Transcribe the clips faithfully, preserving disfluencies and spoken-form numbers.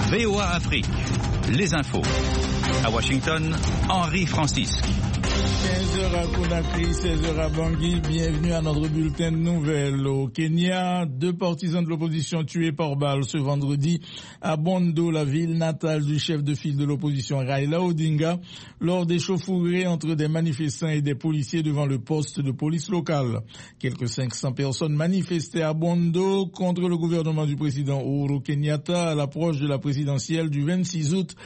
V O A Afrique, les infos. À Washington, Henri Francis. quinze heures à Conakry, seize heures à Bangui. Bienvenue à notre bulletin de nouvelles. Au Kenya, deux partisans de l'opposition tués par balle ce vendredi à Bondo, la ville natale du chef de file de l'opposition Raila Odinga, lors des chauffourées entre des manifestants et des policiers devant le poste de police locale. Quelques cinq cents personnes manifestaient à Bondo contre le gouvernement du président Uhuru Kenyatta à l'approche de la présidentielle du vingt-six août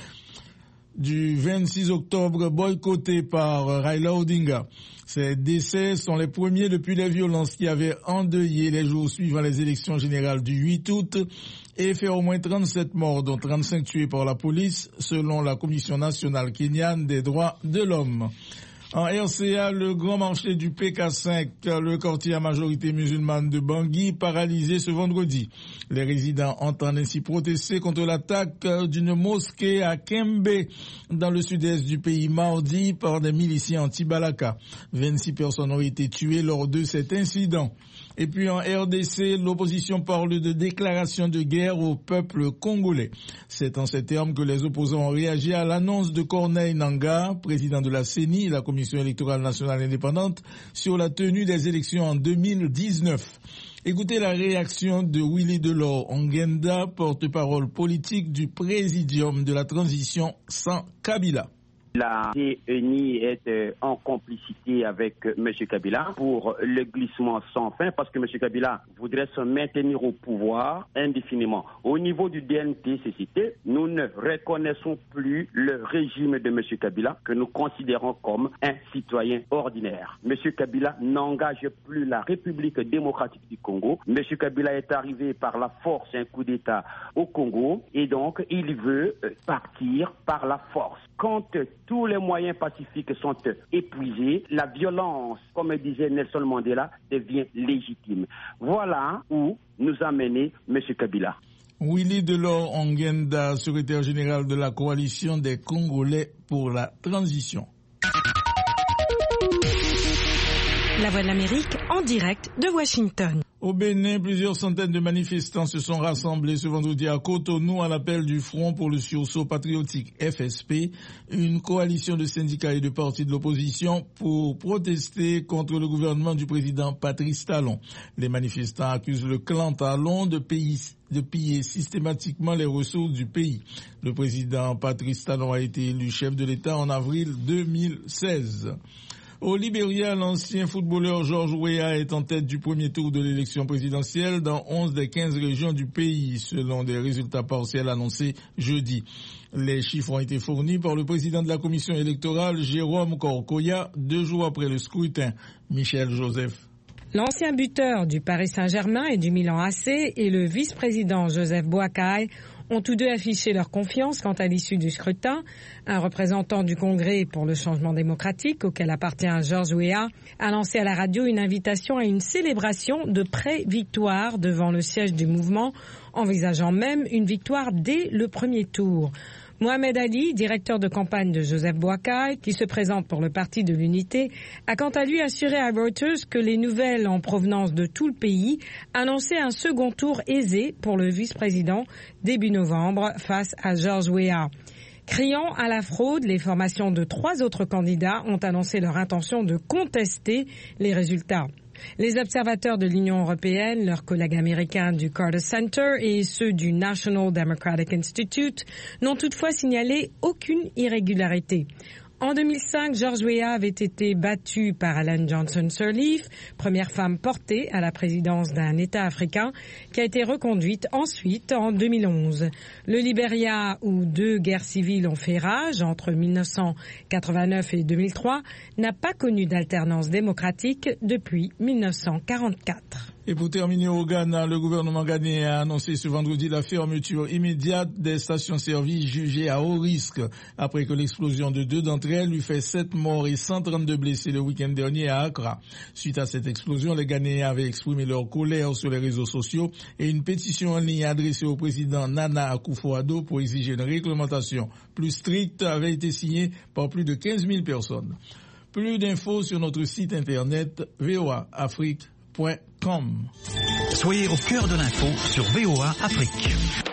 du vingt-six octobre, boycotté par Raila Odinga. Ces décès sont les premiers depuis les violences qui avaient endeuillé les jours suivant les élections générales du huit août et fait au moins trente-sept morts, dont trente-cinq tués par la police, selon la Commission nationale kenyane des droits de l'homme. En R C A, le grand marché du P K cinq, le quartier à majorité musulmane de Bangui, paralysé ce vendredi. Les résidents entendent ainsi protester contre l'attaque d'une mosquée à Kembe, dans le sud-est du pays, mardi, par des miliciens anti-Balaka. vingt-six personnes ont été tuées lors de cet incident. Et puis en R D C, l'opposition parle de déclaration de guerre au peuple congolais. C'est en ces termes que les opposants ont réagi à l'annonce de Corneille Nangaa, président de la C E N I, la Commission électorale nationale indépendante, sur la tenue des élections en deux mille dix-neuf. Écoutez la réaction de Willy Delors Ongenda, porte-parole politique du Présidium de la transition sans Kabila. La C E N I est en complicité avec M. Kabila pour le glissement sans fin parce que M. Kabila voudrait se maintenir au pouvoir indéfiniment. Au niveau du D N T C C T, nous ne reconnaissons plus le régime de M. Kabila que nous considérons comme un citoyen ordinaire. M. Kabila n'engage plus la République démocratique du Congo. M. Kabila est arrivé par la force un coup d'État au Congo et donc il veut partir par la force. Quand tous les moyens pacifiques sont épuisés, la violence, comme disait Nelson Mandela, devient légitime. Voilà où nous a mené M. Kabila. Willy Delors Ongenda, secrétaire général de la coalition des Congolais pour la transition. La Voix de l'Amérique en direct de Washington. Au Bénin, plusieurs centaines de manifestants se sont rassemblés ce vendredi à Cotonou à l'appel du Front pour le sursaut patriotique F S P, une coalition de syndicats et de partis de l'opposition pour protester contre le gouvernement du président Patrice Talon. Les manifestants accusent le clan Talon de piller, de piller systématiquement les ressources du pays. Le président Patrice Talon a été élu chef de l'État en avril deux mille seize. Au Libéria, l'ancien footballeur George Weah est en tête du premier tour de l'élection présidentielle dans onze des quinze régions du pays, selon des résultats partiels annoncés jeudi. Les chiffres ont été fournis par le président de la commission électorale, Jérôme Korkoya, deux jours après le scrutin. Michel Joseph. L'ancien buteur du Paris Saint-Germain et du Milan A C et le vice-président Joseph Boakai ont tous deux affiché leur confiance quant à l'issue du scrutin. Un représentant du Congrès pour le changement démocratique, auquel appartient George Weah, a lancé à la radio une invitation à une célébration de pré-victoire devant le siège du mouvement, envisageant même une victoire dès le premier tour. Mohamed Ali, directeur de campagne de Joseph Boakai, qui se présente pour le Parti de l'Unité, a quant à lui assuré à Reuters que les nouvelles en provenance de tout le pays annonçaient un second tour aisé pour le vice-président début novembre face à George Weah. Criant à la fraude, les formations de trois autres candidats ont annoncé leur intention de contester les résultats. Les observateurs de l'Union européenne, leurs collègues américains du Carter Center et ceux du National Democratic Institute n'ont toutefois signalé aucune irrégularité. En deux mille cinq, George Weah avait été battu par Ellen Johnson Sirleaf, première femme portée à la présidence d'un État africain, qui a été reconduite ensuite en deux mille onze. Le Libéria, où deux guerres civiles ont fait rage entre mille neuf cent quatre-vingt-neuf et deux mille trois, n'a pas connu d'alternance démocratique depuis mille neuf cent quarante-quatre. Et pour terminer au Ghana, le gouvernement ghanéen a annoncé ce vendredi la fermeture immédiate des stations-service jugées à haut risque après que l'explosion de deux d'entre elles lui fait sept morts et cent trente-deux blessés le week-end dernier à Accra. Suite à cette explosion, les Ghanéens avaient exprimé leur colère sur les réseaux sociaux et une pétition en ligne adressée au président Nana Akufo-Addo pour exiger une réglementation plus stricte avait été signée par plus de quinze mille personnes. Plus d'infos sur notre site internet v o a afrique point com. Soyez au cœur de l'info sur V O A Afrique.